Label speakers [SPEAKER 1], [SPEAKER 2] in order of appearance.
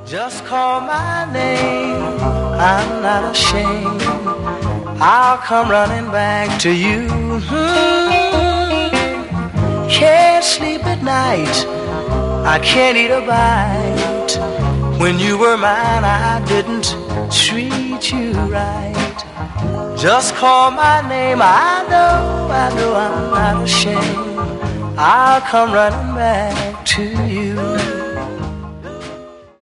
[SPEAKER 1] Just call my name, I'm not ashamed. I'll come running back to you. Can't sleep at night, I can't eat a bite. When you were mine, I didn't treat you right. Just call my name, I know I'm not ashamed. I'll come running back to you.